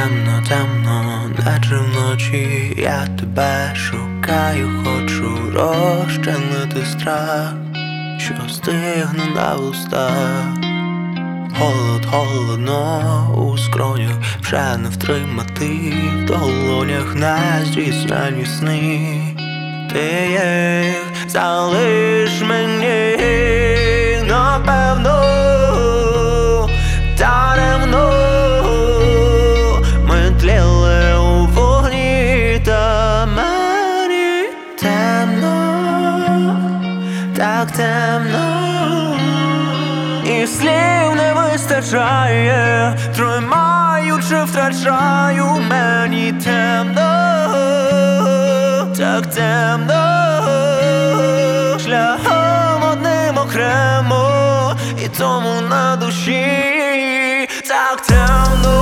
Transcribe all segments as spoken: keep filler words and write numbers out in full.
темно, темно, наче вночі я тебе шукаю, хочу розчинити страх, що стигне на вустах. Холод, холодно у скронях, вже не втримати в долонях нездійснені сни. Ти їх залиш мені, напевно, даремно ми тліли у вогні, та мені темно, так темно, і слів не вистачає, тримаючи, втрачаю, мені темно, так темно, шляхом одним окремо, і тому на душі так темно.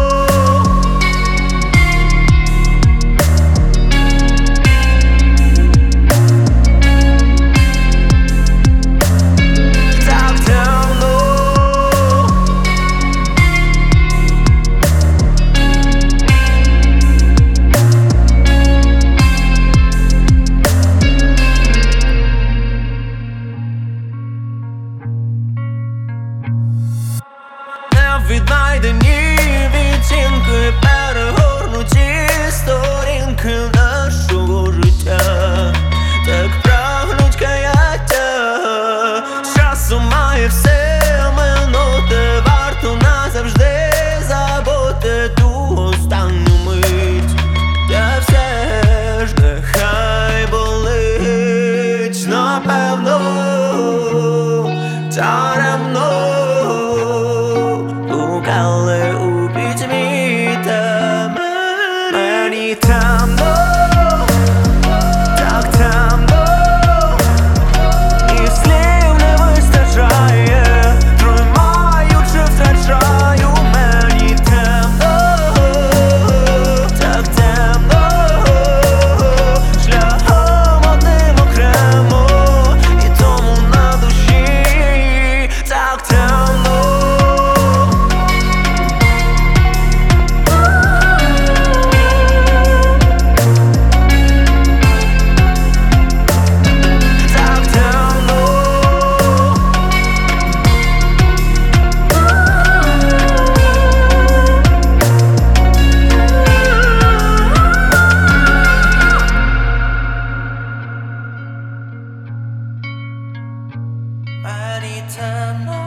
Віднайдені відтінки, перегорнуті сторінки нашого життя, так прагнуть каяття. Часом має все минути, варто назавжди забути ту останню мить, та все ж нехай болить, напевно, даремно але у пітьмі, та мені темно, так темно, і слів не вистачає, тримаючи, втрачаю, мені темно, так темно, шляхом одним окремо, і тому на душі так темно. Anytime.